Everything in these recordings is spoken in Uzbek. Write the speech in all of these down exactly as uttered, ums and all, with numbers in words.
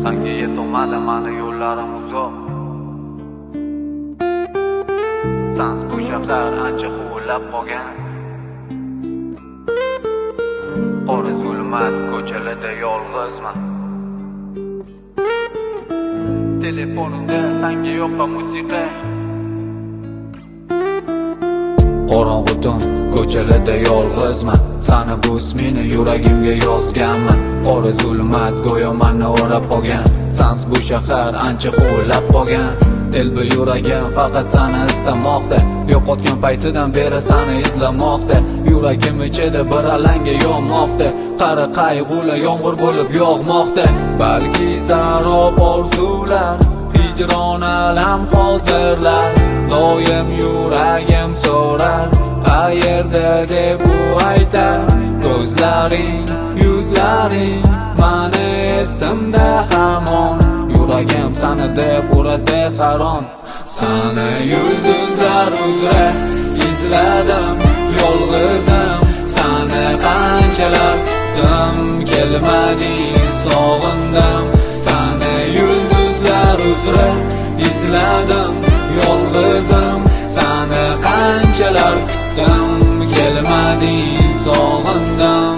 Sanga yetolmadi mani yo'llarim uzoq. Sans bu shahar ancha huvillab qolgan. Qora zulmat ko'chalarda yolg'izman. Telefonimda sanga yoqqan musiqa. Qorong'u tun ko'chalarda yolg'izman. Sana bu ismini yuragimga yozganman. Qora zulmat go'yo meni o'rab qolgan. Sans bu shahar ancha huvillab qolgan. Telba yuragim faqat seni istamoqda. Yo'qotgan paytidan beri seni izlamoqda. Yuragim ichida bir alanga yonmoqda. Qara qayg'ular yomg'ir bo'lib yog'moqda. Balki zarob orzular, hijron alam hozirlar. Doim yuragim so'rar, qayerda deb u aytar. Ko'zlaring, yuzlaring mani esimda hamon. Yuragim seni deb uradi haron. Seni yulduzlar uzra izladim, yolg'izim. Seni qanchalar kutdim, kelmading, sog'indim. Seni yulduzlar uzra izladim, yolg'izim. Seni qanchalar kutdim, kelmading, sog'indim.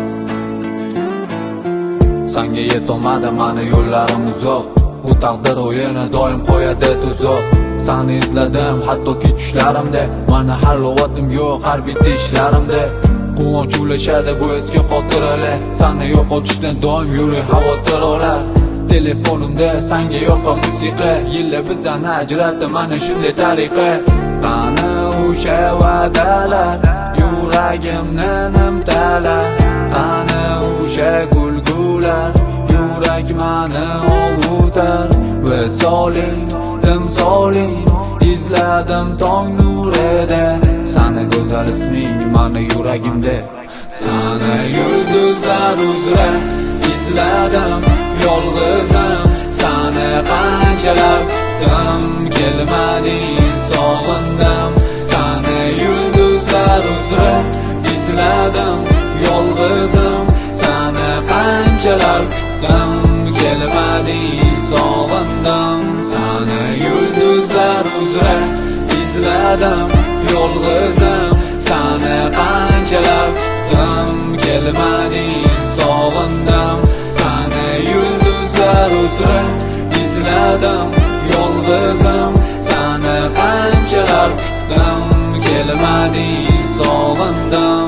Sanga yetolmadi mani yo'llarim uzoq. Bu taqdir o'yini doim qo'yadi tuzoq. Seni izladim hattoki tushlarimda. Mana halovatim yo'q har bitta ishlarimda. Quvonch ulashadi bu eski xotiralar. Seni yo'qotishdan doim yurek xavotir olar. Telefonimda sanga yoqqan musiqa. Yillar bizdan ajratdi mana shunday tariqa. Qani o'sha va'dalar, yuragimni nimtalar. Qani o'sha kulgular, yurak mani ovutar. Visoling, timsoling, izladim tong nurida. Seni go'zal isming mani yuragimda. Seni yulduzlar uzra izladim, yolg'izim. Seni qanchalar kutdim, kelmading, sog'indim. Seni yulduzlar uzra izladim, yolg'izim. Seni qanchalar kutdim, kelmading, sog'indim. Seni yulduzlar uzra izladim, yolg'izim. Seni qanchalar kutdim, kelmading, sog'indim. Seni yulduzlar uzra izladim, yolg'izim. Seni qanchalar kutdim, kelmading, sog'indim.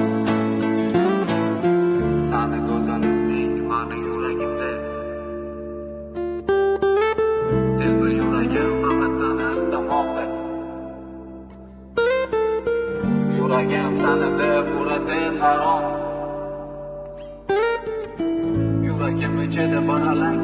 Seni go'zal isming mani yuragimda. Telba yuragim faqat seni istamoqda. Yuragim seni deb uradi harom. Yuragim ichida bir alanga